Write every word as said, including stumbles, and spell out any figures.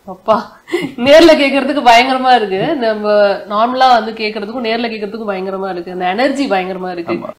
அப்பா நேர்ல கேக்குறதுக்கு பயங்கரமா இருக்கு. நம்ம நார்மலா வந்து கேக்குறதுக்கும் நேர்ல கேக்குறதுக்கும் பயங்கரமா இருக்கு. அந்த எனர்ஜி பயங்கரமா இருக்கு.